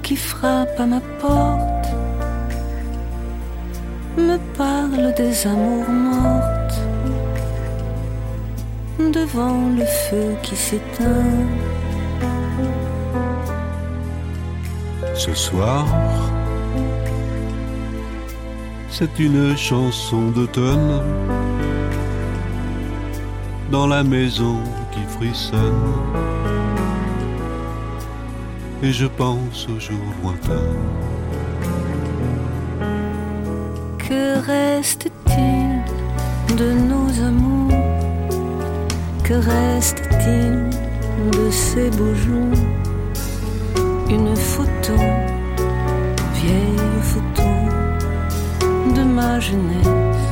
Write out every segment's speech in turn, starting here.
qui frappe à ma porte me parle des amours mortes devant le feu qui s'éteint. Ce soir, c'est une chanson d'automne dans la maison qui frissonne, et je pense aux jours lointains. Que reste-t-il de nos amours? Que reste-t-il de ces beaux jours? Une photo, vieille photo de ma jeunesse.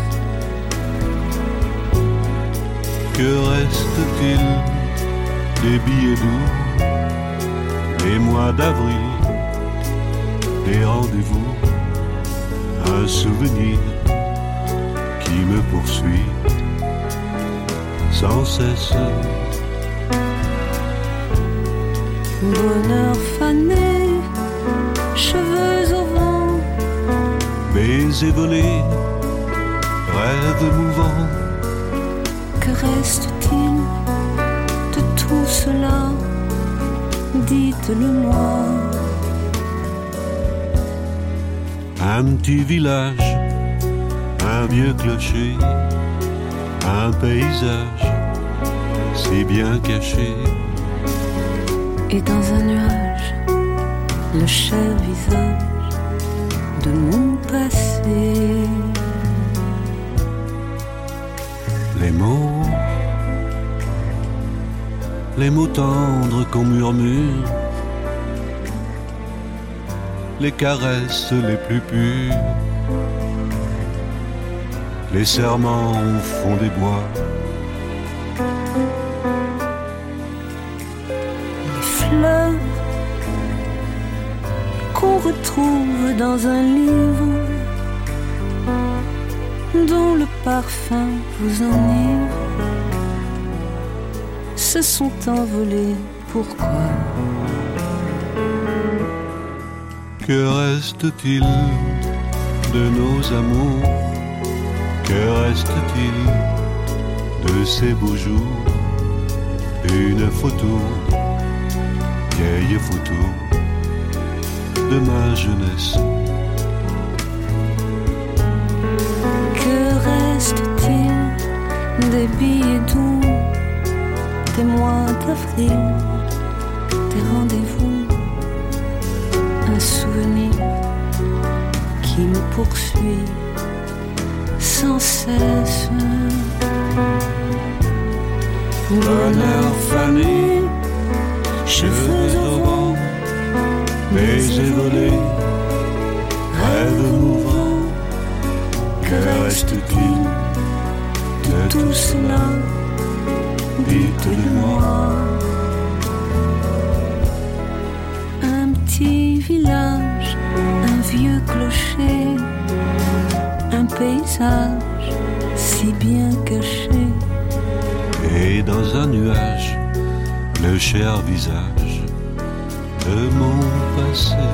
Que reste-t-il des billets doux, des mois d'avril, des rendez-vous, un souvenir qui me poursuit sans cesse. Bonheur fané, cheveux au vent, baisers volés, rêves mouvants. Que reste-t-il de tout cela? Dites-le-moi. Un petit village, un vieux clocher, un paysage si bien caché. Et dans un nuage, le cher visage de mon passé. Les mots tendres qu'on murmure, les caresses les plus pures, les serments au fond des bois, les fleurs qu'on retrouve dans un livre dont le parfum vous enivre, se sont envolés. Pourquoi? Que reste-t-il de nos amours? Que reste-t-il de ces beaux jours? Une photo, vieille photo de ma jeunesse. Que reste-t-il des billets doux, des mois d'avril, des rendez-vous, un souvenir qui me poursuit sans cesse. Bonheur fané, cheveux au vent, baisers volés, rêves mouvants. Que reste-t-il de tout cela? Dites-le-moi. Un petit village, un vieux clocher, un paysage si bien caché. Et dans un nuage, le cher visage de mon passé.